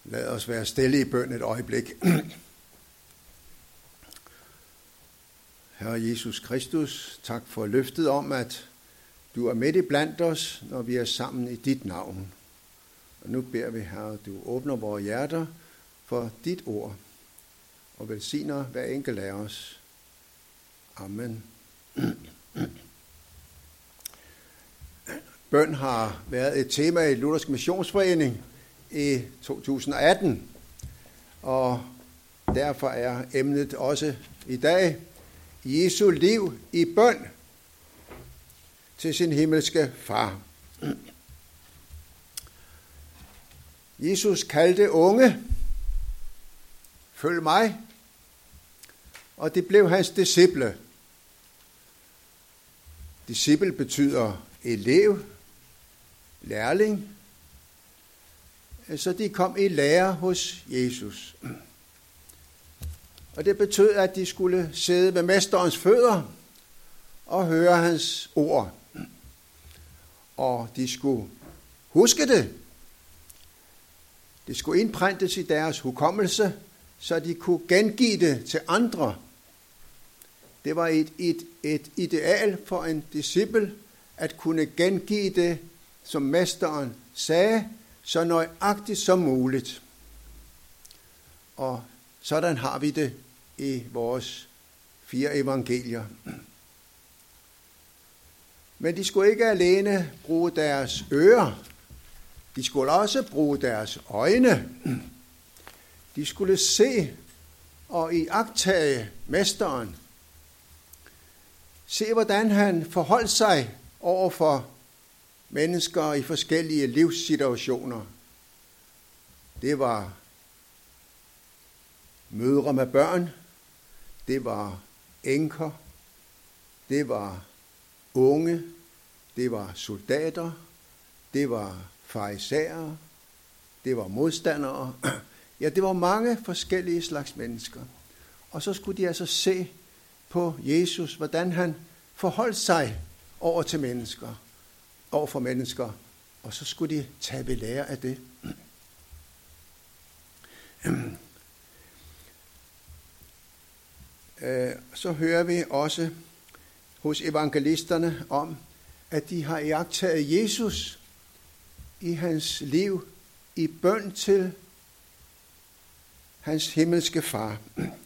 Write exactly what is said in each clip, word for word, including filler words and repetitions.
Lad os være stille i bøn et øjeblik. Herre Jesus Kristus, tak for løftet om, at du er midt i blandt os, når vi er sammen i dit navn. Og nu beder vi, Herre, du åbner vores hjerter for dit ord og velsigner hver enkelt af os. Amen. Bøn har været et tema i Luthersk Missionsforening i to tusind og atten, og derfor er emnet også i dag Jesu liv i bøn til sin himmelske far. Jesus kaldte unge, følg mig, og det blev hans disciple. Disciple betyder elev, lærling, så de kom i lære hos Jesus. Og det betød, at de skulle sidde ved mesterens fødder og høre hans ord. Og de skulle huske det. Det skulle indpræntes i deres hukommelse, så de kunne gengive det til andre. Det var et, et, et ideal for en disciple at kunne gengive det, som mesteren sagde, så nøjagtigt som muligt. Og sådan har vi det i vores fire evangelier. Men de skulle ikke alene bruge deres ører. De skulle også bruge deres øjne. De skulle se og iagttage mesteren. Se, hvordan han forholdt sig over for mennesker i forskellige livssituationer. Det var mødre med børn, det var enker, det var unge, det var soldater, det var farisæere, det var modstandere. Ja, det var mange forskellige slags mennesker. Og så skulle de altså se på Jesus, hvordan han forholdt sig over til mennesker, over for mennesker, og så skulle de tage ved lære af det. Så hører vi også hos evangelisterne om, at de har iagttaget Jesus i hans liv i bøn til hans himmelske far.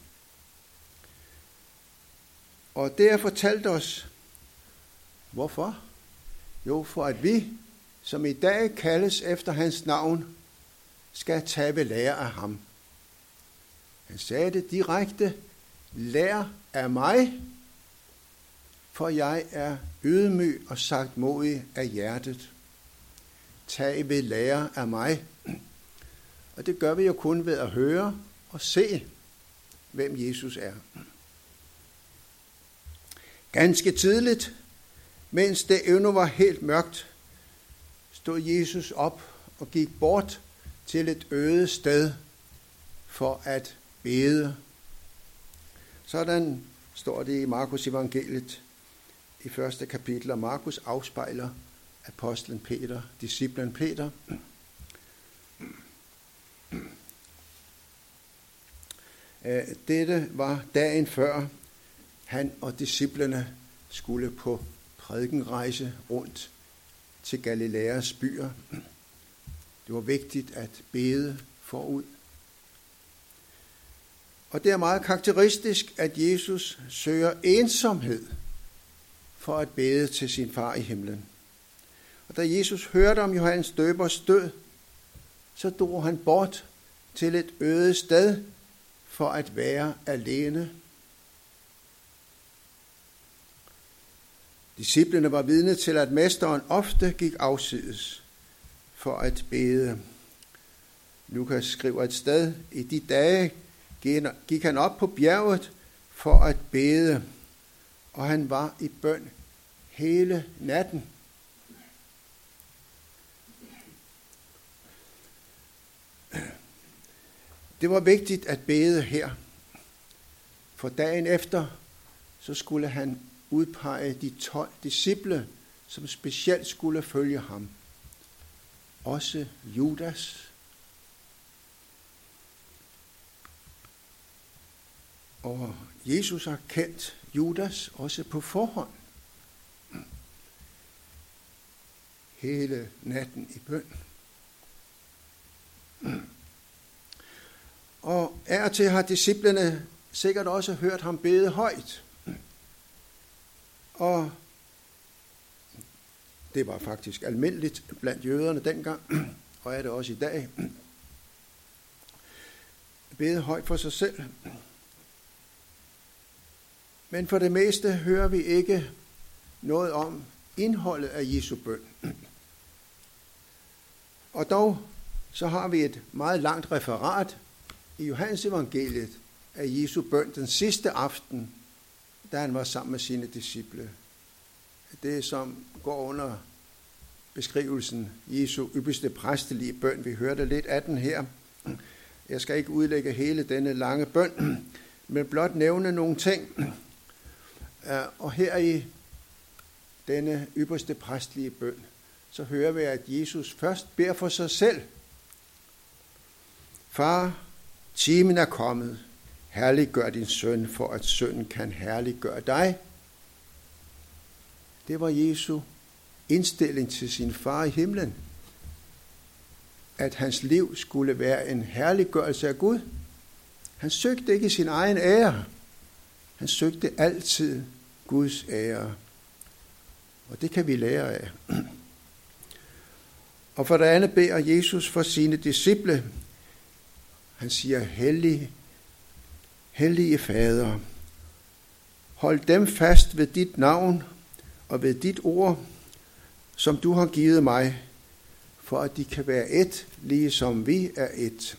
Og det er fortalt os, hvorfor? Jo, for at vi, som i dag kaldes efter hans navn, skal tage ved lære af ham. Han sagde det direkte, lær af mig, for jeg er ydmyg og sagtmodig af hjertet. Tag ved lære af mig. Og det gør vi jo kun ved at høre og se, hvem Jesus er. Ganske tidligt, mens det endnu var helt mørkt, stod Jesus op og gik bort til et øde sted for at bede. Sådan står det i Markus evangeliet i første kapitel, og Markus afspejler apostlen Peter, disciplen Peter. Dette var dagen før han og disciplene skulle på prædikenrejse rundt til Galilæas byer. Det var vigtigt at bede forud. Og det er meget karakteristisk, at Jesus søger ensomhed for at bede til sin far i himlen. Og da Jesus hørte om Johannes døbers død, så drog han bort til et øde sted for at være alene. Disciplene var vidne til, at mesteren ofte gik afsides for at bede. Lukas skriver et sted, i de dage gik han op på bjerget for at bede, og han var i bøn hele natten. Det var vigtigt at bede her, for dagen efter, så skulle han udpege de tolv disciple, som specielt skulle følge ham. Også Judas. Og Jesus har kendt Judas også på forhånd. Hele natten i bøn. Og af og til har disciplene sikkert også hørt ham bede højt. Og det var faktisk almindeligt blandt jøderne dengang, og er det også i dag. Bede højt for sig selv. Men for det meste hører vi ikke noget om indholdet af Jesu bøn. Og dog så har vi et meget langt referat i Johannes evangeliet af Jesu bøn den sidste aften, da han var sammen med sine disciple. Det, som går under beskrivelsen Jesu ypperste præstelige bøn. Vi hørte lidt af den her. Jeg skal ikke udlægge hele denne lange bøn, men blot nævne nogle ting. Og her i denne ypperste præstelige bøn, så hører vi, at Jesus først beder for sig selv. Far, timen er kommet. Herliggør din søn, for at sønnen kan herliggøre dig. Det var Jesu indstilling til sin far i himlen, at hans liv skulle være en herliggørelse af Gud. Han søgte ikke sin egen ære. Han søgte altid Guds ære. Og det kan vi lære af. Og for det andet beder Jesus for sine disciple. Han siger, hellige, hellige Fader, hold dem fast ved dit navn og ved dit ord, som du har givet mig, for at de kan være et, ligesom vi er et.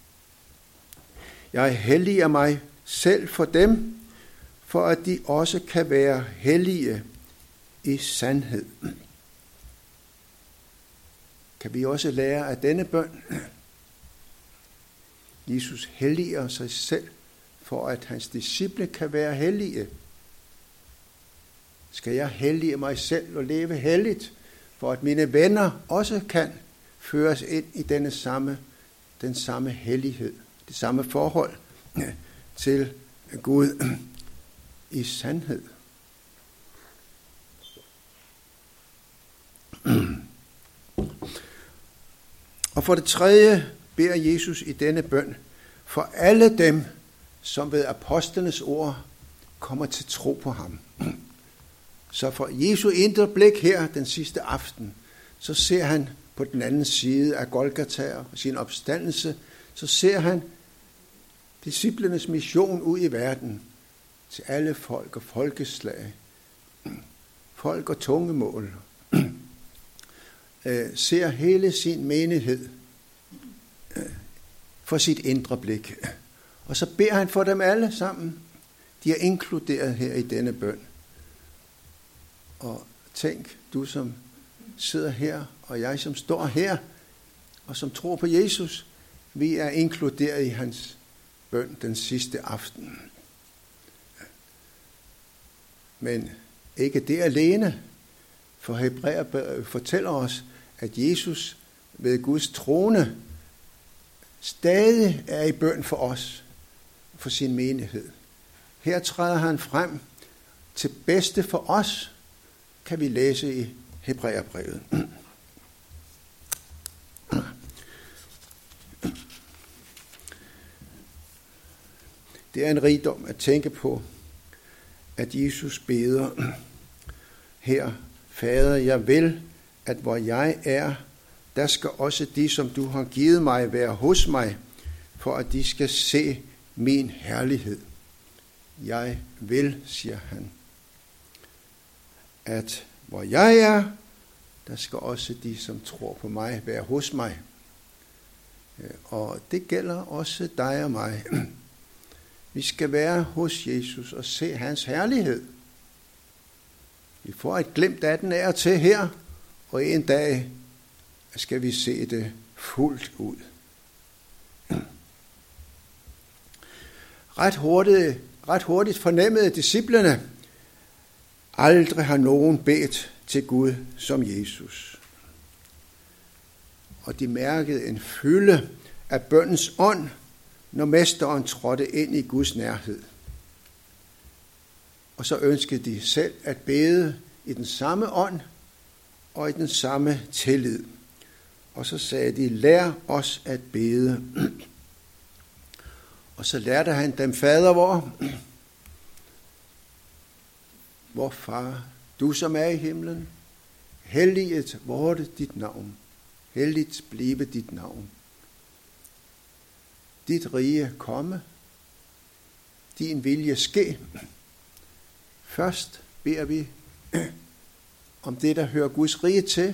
Jeg helliger mig selv for dem, for at de også kan være hellige i sandhed. Kan vi også lære af denne bøn? Jesus helliger sig selv, for at hans disciple kan være hellige. Skal jeg hellige mig selv og leve helligt, for at mine venner også kan føres ind i denne samme, den samme hellighed, det samme forhold til Gud i sandhed. Og for det tredje beder Jesus i denne bøn for alle dem, som ved apostlenes ord kommer til tro på ham. Så for Jesu indre blik her den sidste aften, så ser han på den anden side af Golgata og sin opstandelse, så ser han disciplenes mission ud i verden til alle folk og folkeslag, folk og tungemål, ser hele sin menighed for sit indre blik. Og så beder han for dem alle sammen. De er inkluderet her i denne bøn. Og tænk, du som sidder her, og jeg som står her, og som tror på Jesus, vi er inkluderet i hans bøn den sidste aften. Men ikke det alene, for Hebræer fortæller os, at Jesus ved Guds trone stadig er i bøn for os, for sin menighed. Her træder han frem til bedste for os, kan vi læse i Hebræerbrevet. Det er en rigdom at tænke på, at Jesus beder her, Fader, jeg vil, at hvor jeg er, der skal også de, som du har givet mig, være hos mig, for at de skal se min herlighed. Jeg vil, siger han, at hvor jeg er, der skal også de, som tror på mig, være hos mig. Og det gælder også dig og mig. Vi skal være hos Jesus og se hans herlighed. Vi får et glimt af den af og til her, og en dag skal vi se det fuldt ud. Ret hurtigt, ret hurtigt fornemmede disciplene, aldrig har nogen bedt til Gud som Jesus. Og de mærkede en fylde af bønnens ånd, når mesteren trådte ind i Guds nærhed. Og så ønskede de selv at bede i den samme ånd og i den samme tillid. Og så sagde de, lær os at bede. Og så lærte han dem, fader vor, vor far, du som er i himlen, helliget vorte dit navn, helligt blive dit navn. Dit rige komme, din vilje ske. Først beder vi om det, der hører Guds rige til,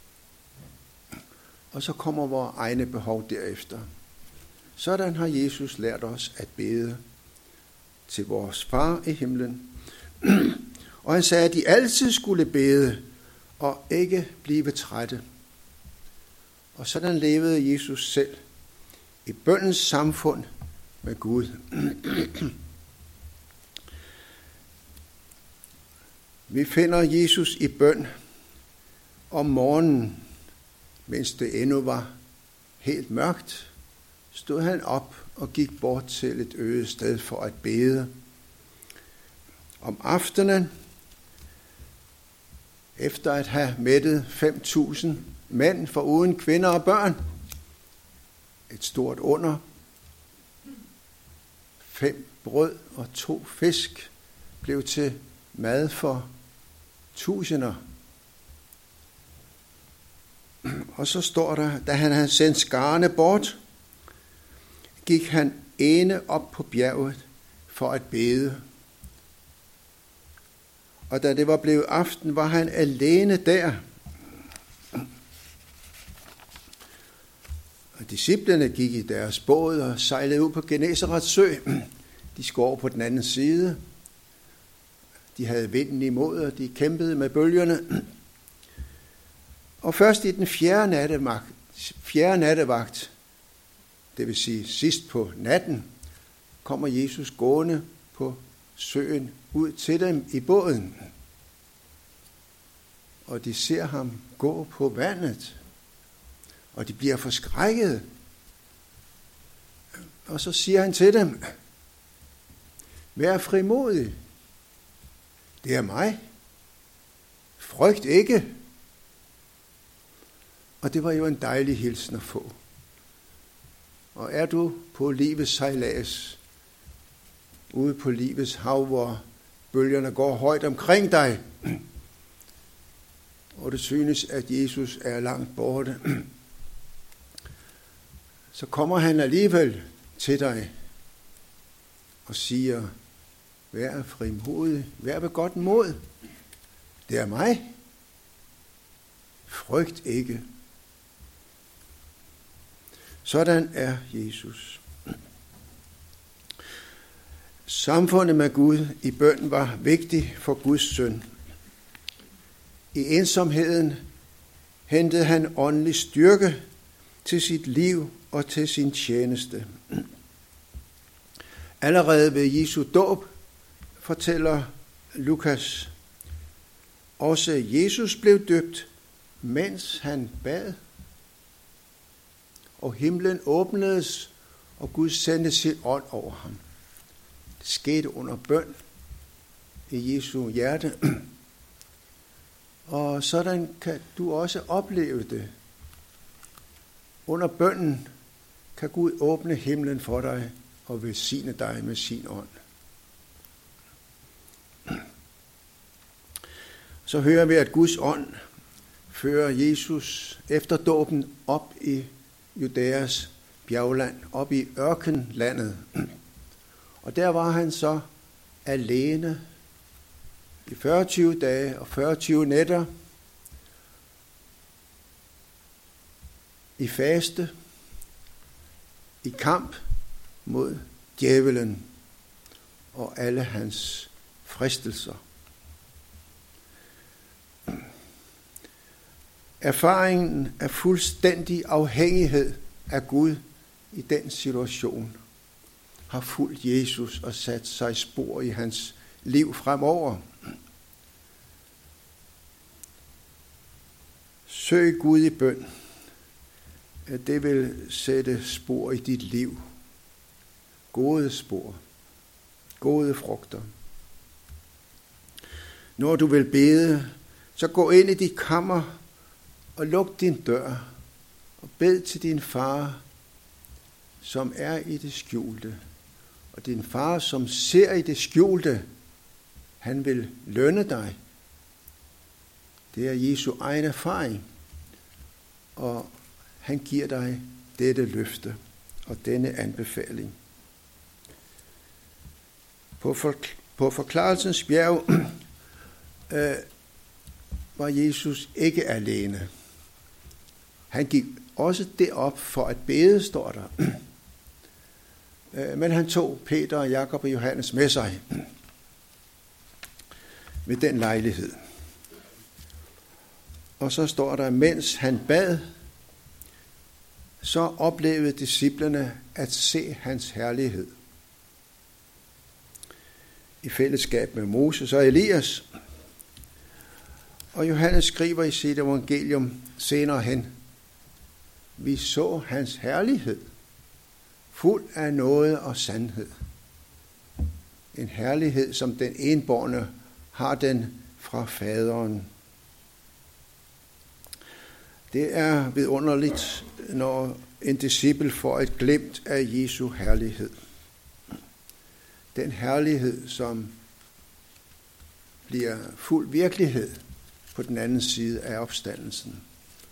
og så kommer vores egne behov derefter. Sådan har Jesus lært os at bede til vores far i himlen. Og han sagde, at de altid skulle bede og ikke blive trætte. Og sådan levede Jesus selv i bønnens samfund med Gud. Vi finder Jesus i bøn om morgenen, mens det endnu var helt mørkt, stod han op og gik bort til et øde sted for at bede. Om aftenen, efter at have mættet fem tusind mænd foruden kvinder og børn, et stort under, fem brød og to fisk blev til mad for tusinder. Og så står der, da han havde sendt skarne bort, gik han ene op på bjerget for at bede. Og da det var blevet aften, var han alene der. Og disciplene gik i deres båd og sejlede ud på Genesarets sø. De skår på den anden side. De havde vinden imod, og de kæmpede med bølgerne. Og først i den fjerde nattevagt, fjerde nattevagt, det vil sige sidst på natten, kommer Jesus gående på søen ud til dem i båden. Og de ser ham gå på vandet, og de bliver forskrækket. Og så siger han til dem, vær frimodig, det er mig, frygt ikke. Og det var jo en dejlig hilsen at få. Og er du på livets sejlads, ude på livets hav, hvor bølgerne går højt omkring dig, og det synes, at Jesus er langt borte, så kommer han alligevel til dig og siger, vær frimodig, vær ved godt mod. Det er mig. Frygt ikke. Sådan er Jesus. Samfundet med Gud i bøn var vigtigt for Guds søn. I ensomheden hentede han åndelig styrke til sit liv og til sin tjeneste. Allerede ved Jesu dåb fortæller Lukas, også Jesus blev døbt, mens han bad. Og himlen åbnedes, og Gud sendte sin ånd over ham. Det skete under bøn i Jesu hjerte. Og sådan kan du også opleve det. Under bønnen kan Gud åbne himlen for dig og velsigne dig med sin ånd. Så hører vi, at Guds ånd fører Jesus efter dåben op i Judæas bjergland, op i ørkenlandet. Og der var han så alene i fyrre dage og fyrre nætter i faste, i kamp mod djævelen og alle hans fristelser. Erfaringen af fuldstændig afhængighed af Gud i den situation har fulgt Jesus og sat sig spor i hans liv fremover. Søg Gud i bøn. Det vil sætte spor i dit liv. Gode spor. Gode frugter. Når du vil bede, så gå ind i dit kammer og luk din dør og bed til din far, som er i det skjulte. Og din far, som ser i det skjulte, han vil lønne dig. Det er Jesu egen erfaring, og han giver dig dette løfte og denne anbefaling. På, for, på forklarelsens bjerg øh, var Jesus ikke alene. Han gik også derop for at bede, står der. øh, men han tog Peter, Jakob og Johannes med sig ved den lejlighed. Og så står der, mens han bad, så oplevede disciplene at se hans herlighed. I fællesskab med Moses og Elias. Og Johannes skriver i sit evangelium senere hen, vi så hans herlighed, fuld af nåde og sandhed. En herlighed, som den enbårne har den fra faderen. Det er vidunderligt, når en disciple får et glimt af Jesu herlighed. Den herlighed, som bliver fuld virkelighed på den anden side af opstandelsen.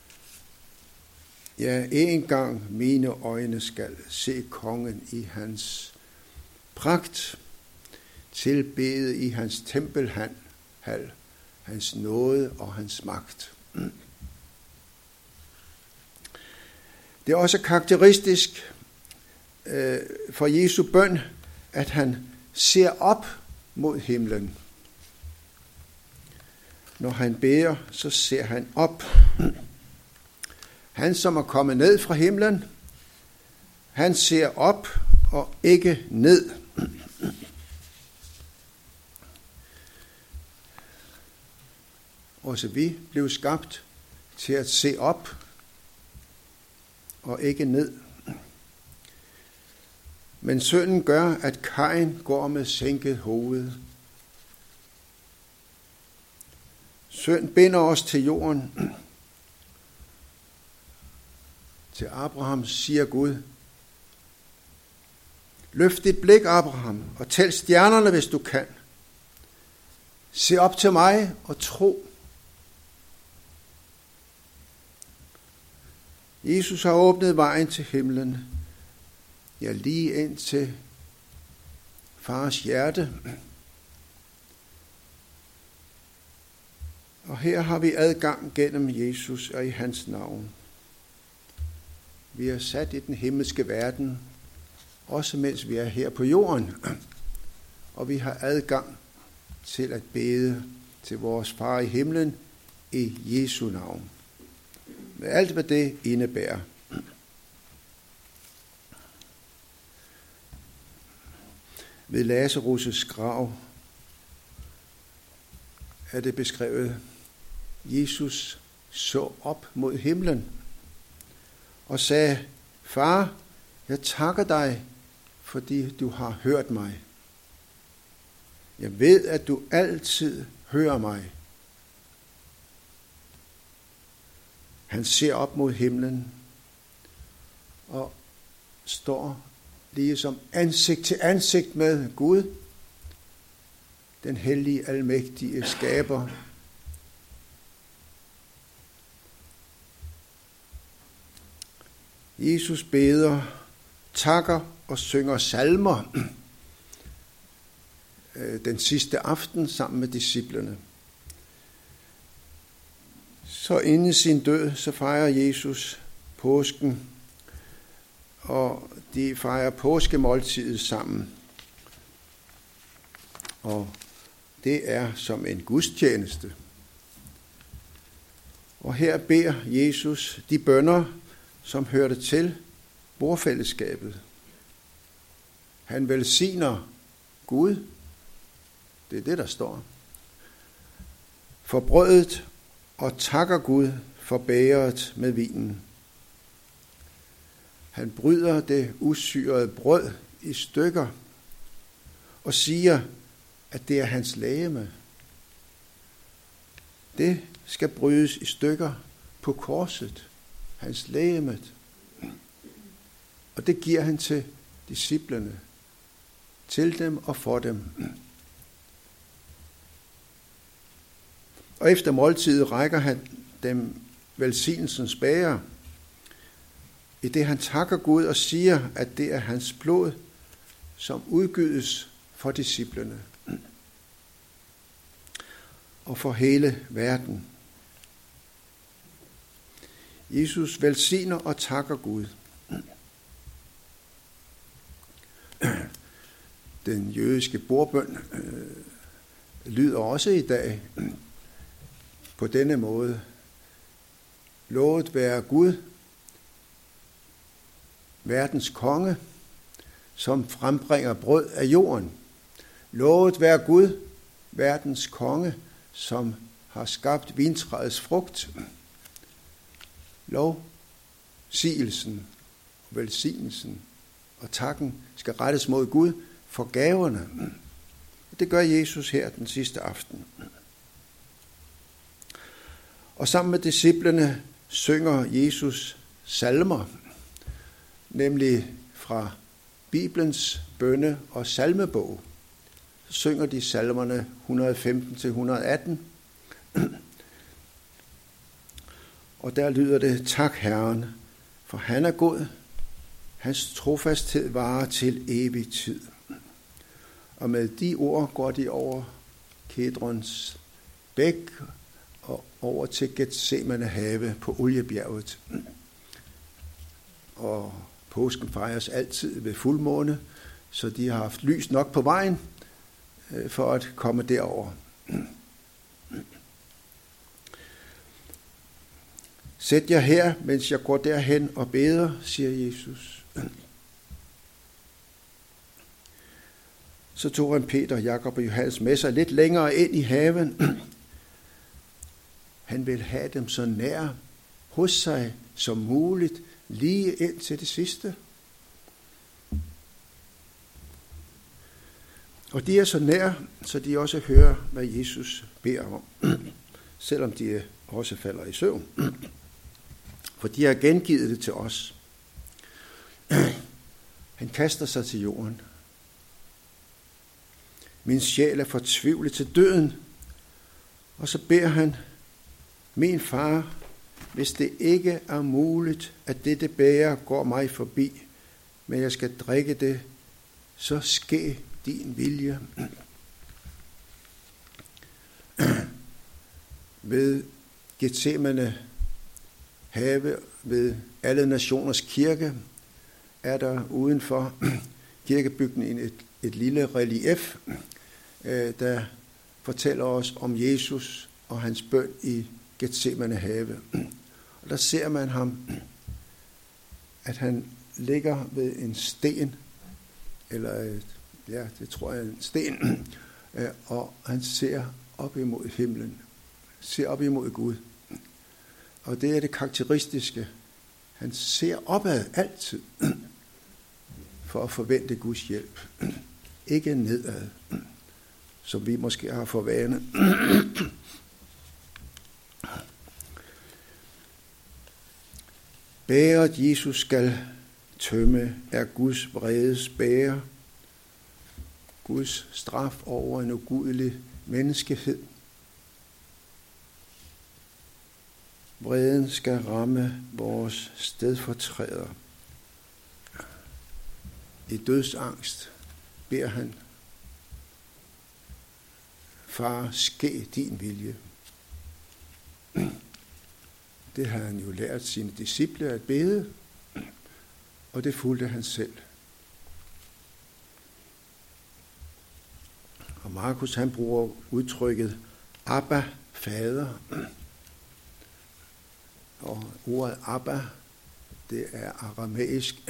Ja, en gang mine øjne skal se kongen i hans pragt, tilbede i hans tempelhal, hans nåde og hans magt. Det er også karakteristisk øh, for Jesu bøn, at han ser op mod himlen. Når han beder, så ser han op. Han, som er kommet ned fra himlen, han ser op og ikke ned. Også vi blev skabt til at se op og ikke ned. Men synden gør, at Kain går med sænket hoved. Synd binder os til jorden. Til Abraham siger Gud, løft dit blik, Abraham, og tæl stjernerne, hvis du kan. Se op til mig og tro. Jesus har åbnet vejen til himlen, ja, lige ind til fars hjerte. Og her har vi adgang gennem Jesus og i hans navn. Vi er sat i den himmelske verden, også mens vi er her på jorden. Og vi har adgang til at bede til vores far i himlen i Jesu navn. Med alt, hvad det indebærer. Ved Lazarus' grav er det beskrevet, Jesus så op mod himlen og sagde, far, jeg takker dig, fordi du har hørt mig. Jeg ved, at du altid hører mig. Han ser op mod himlen og står ligesom ansigt til ansigt med Gud, den hellige, almægtige skaber. Jesus beder, takker og synger salmer den sidste aften sammen med disciplene. Så inden sin død, så fejrer Jesus påsken, og de fejrer påskemåltidet sammen. Og det er som en gudstjeneste. Og her beder Jesus de bønner, som hørte til bordfællesskabet. Han velsigner Gud. Det er det, der står. For brødet og takker Gud for bægeret med vinen. Han bryder det usyrede brød i stykker og siger, at det er hans legeme. det skal brydes i stykker på korset, hans legemet. Og det giver han til disciplene, til dem og for dem. Og efter måltidet rækker han dem velsignelsens bæger, i det han takker Gud og siger, at det er hans blod, som udgydes for disciplene og for hele verden. Jesus velsigner og takker Gud. Den jødiske bordbøn øh, lyder også i dag på denne måde. Lovet være Gud, verdens konge, som frembringer brød af jorden. Lovet være Gud, verdens konge, som har skabt vintræets frugt. Lovsigelsen, velsignelsen og takken skal rettes mod Gud for gaverne. Det gør Jesus her den sidste aften. Og sammen med disciplene synger Jesus salmer, nemlig fra Bibelens bønne- og salmebog. Så synger de salmerne et hundrede og femten til et hundrede og atten. Og der lyder det: tak Herren, for han er god. Hans trofasthed varer til evig tid. Og med de ord går de over Kedrons bæk og over til Getsemane have på Oliebjerget. Og påsken fejres altid ved fuldmåne, så de har haft lys nok på vejen for at komme derover. Sæt jer her, mens jeg går derhen og beder, siger Jesus. Så tog han Peter, Jakob og Johannes med sig lidt længere ind i haven. Han vil have dem så nær hos sig som muligt, lige ind til det sidste. Og de er så nær, så de også hører, hvad Jesus beder om, selvom de også falder i søvn. For de har gengivet det til os. Han kaster sig til jorden. Min sjæl er fortvivlet til døden. Og så beder han: min far, hvis det ikke er muligt, at dette bæger går mig forbi, men jeg skal drikke det, så ske din vilje. Ved Getsemane have, ved Alle Nationers Kirke, er der uden for kirkebygningen et, et lille relief, der fortæller os om Jesus og hans bøn i Getsemane have. Og der ser man ham, at han ligger ved en sten, eller et, ja, det tror jeg er en sten, og han ser op imod himlen, ser op imod Gud. Og det er det karakteristiske. Han ser opad altid, for at forvente Guds hjælp. Ikke nedad, som vi måske har for vane. Bæret Jesus skal tømme er Guds vredes bæger, Guds straf over en ugudelig menneskehed. Vreden skal ramme vores stedfortræder. I dødsangst beder han: far, ske din vilje. Det har han jo lært sine disciple at bede, og det fulgte han selv. Og Markus, han bruger udtrykket Abba, fader. Og ordet Abba, det er aramæisk,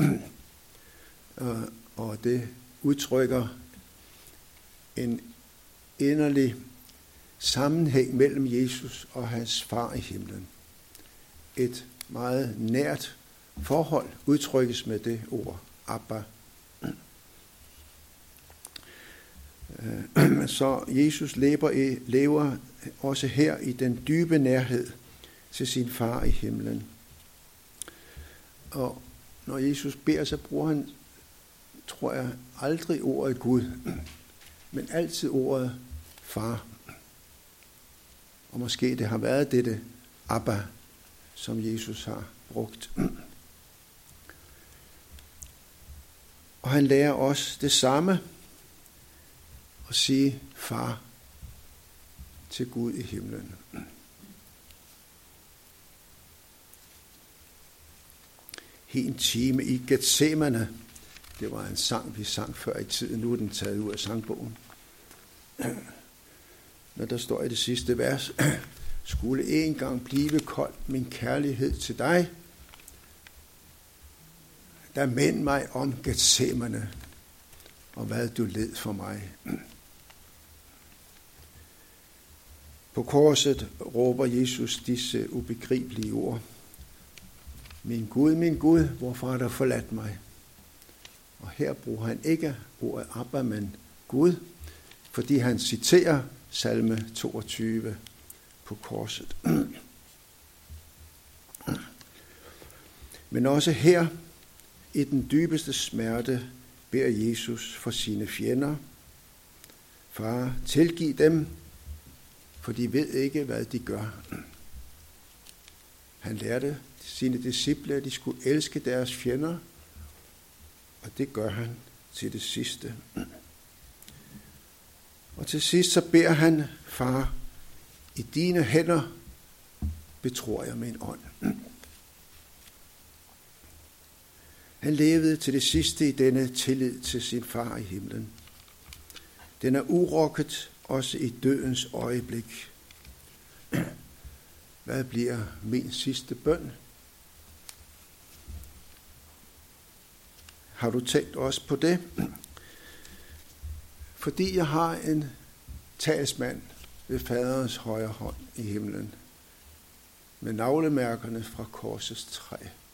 og det udtrykker en inderlig sammenhæng mellem Jesus og hans far i himlen. Et meget nært forhold udtrykkes med det ord, Abba. Så Jesus lever, i, lever også her i den dybe nærhed til sin far i himlen. Og når Jesus beder, så bruger han, tror jeg, aldrig ordet Gud, men altid ordet far. Og måske det har været dette Abba, som Jesus har brugt. Og han lærer os det samme, at sige far til Gud i himlen. En time i Getsemane, det var en sang, vi sang før i tiden, nu er den taget ud af sangbogen. Når der står i det sidste vers, skulle en gang blive kold min kærlighed til dig, der mind mig om Getsemane, og hvad du led for mig. På korset råber Jesus disse ubegribelige ord. Min Gud, min Gud, hvorfor har du forladt mig? Og her bruger han ikke ordet Abba, men Gud, fordi han citerer salme toogtyve på korset. Men også her, i den dybeste smerte, beder Jesus for sine fjender. Far, tilgiv dem, for de ved ikke, hvad de gør. Han lærte sine disciple, at de skulle elske deres fjender, og det gør han til det sidste. Og til sidst så beder han, far, i dine hænder betror jeg min ånd. Han levede til det sidste i denne tillid til sin far i himlen. Den er urokket også i dødens øjeblik. Hvad bliver min sidste bøn? Har du tænkt også på det? Fordi jeg har en talsmand ved faderens højre hånd i himlen, med navlemærkerne fra korsets træ.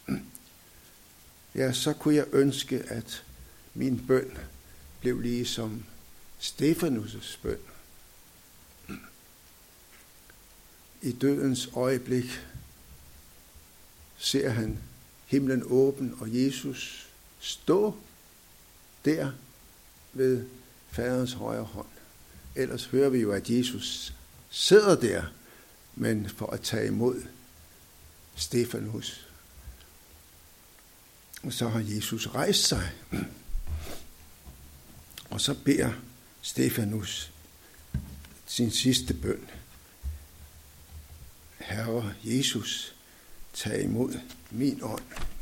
Ja, så kunne jeg ønske, at min bøn blev ligesom Stefanus' bøn. I dødens øjeblik ser han himlen åben og Jesus stå der ved faderens højre hånd. Ellers hører vi jo, at Jesus sidder der, men for at tage imod Stefanus. Og så har Jesus rejst sig, og så beder Stefanus sin sidste bøn. Herre Jesus, tag imod min ånd.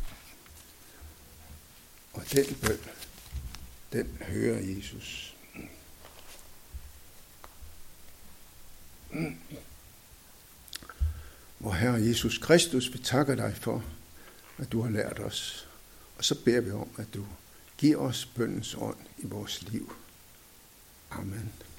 Og den bøn, den hører Jesus. Vor Herre Jesus Kristus, vi takker dig for, at du har lært os. Og så beder vi om, at du giver os bønnens ånd i vores liv. Amen.